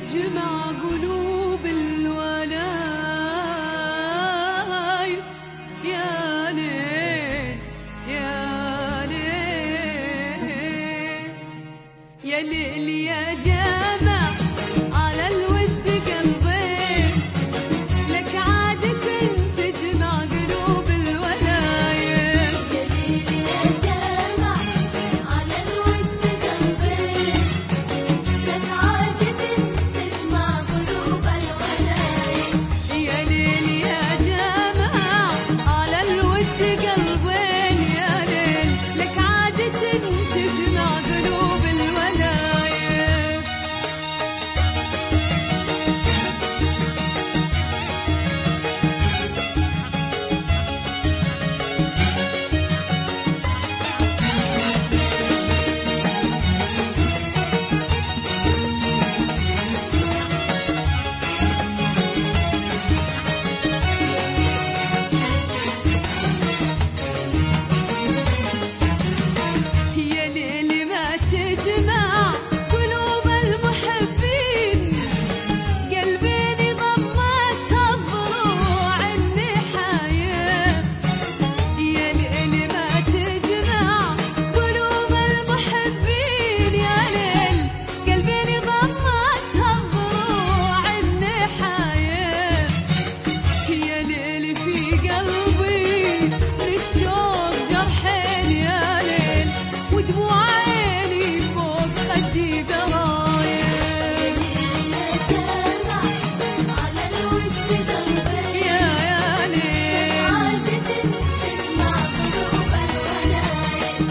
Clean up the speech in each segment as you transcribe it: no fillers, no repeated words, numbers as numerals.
تجمع قلوب الولايف. يا ليل يا ليل يا ليل يا جمع على الود قلبين، لك عادة تجمع قلوب الولايف. يا ليل يا جمع على الود قلبين، لك عادة تجمع قلوب الولايف. يا ليل يا جمع على الود قلبين، يا ليل لك عادة تجمع قلوب الولايف. يا ليل ما تجمع قلوب المحبين، قلبيني ضمتها بضلوع النحايا. يا ليل ما تجمع قلوب المحبين، يا ليل قلبيني ضمتها بضلوع النحايا. يا ليل في قلبي للشوق جرحين، يا ليل ودموع عيني فوق خدي برايم. يا جمع على الود قلبين، يا ليل عادة تجمع قلوب الولايف.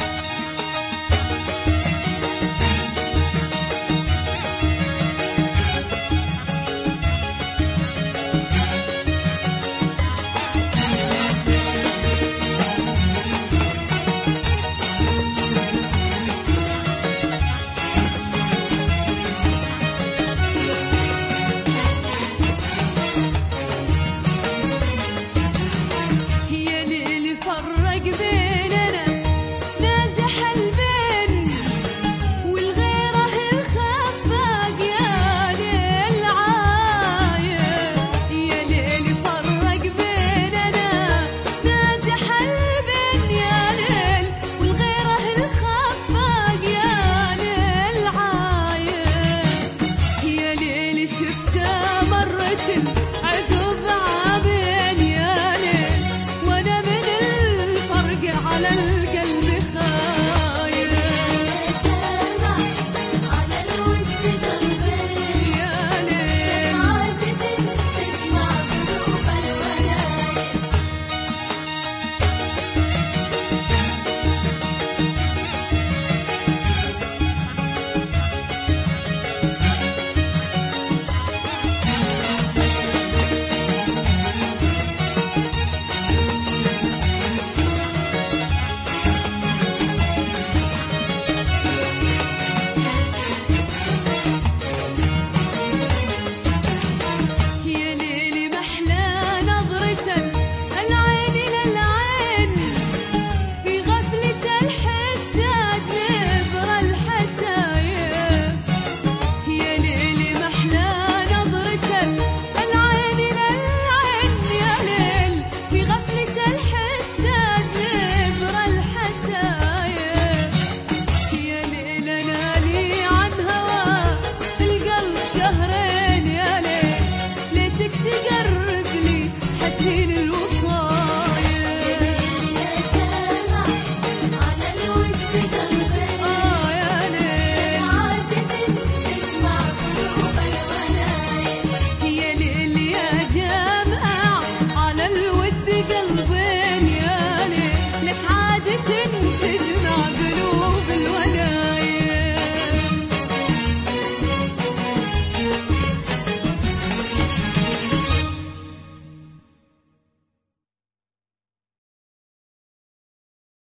يا ليل فرق بيننا نازح البين، والغيره الخفاق يا ليل عايم. يا ليل فرق بيننا نازح البين، يا ليل والغيره الخفاق يا ليل عايم. يا ليل شفته مرة عقب عامين، يا ليل وانا من الفرق على القلب خايف. يا جمع على الود قلبين، يا ليل عادة تجمع قلوب الولايف. يا ليل محلى نظرة العين للعين، في غفلة الحساد نبر الحسايف. يا ليل محلى نظرة العين للعين، يا ليل في غفلة الحساد نبر الحسايف. يا ليل انا لي عن هوا القلب شهرين، يا ليل ليتك تقرب لي حسين الوصايا. يا جمع على الود قلبين، يا ليل عادة تجمع قلوب الولايف. يا ليل يا جامع على الود قلبي،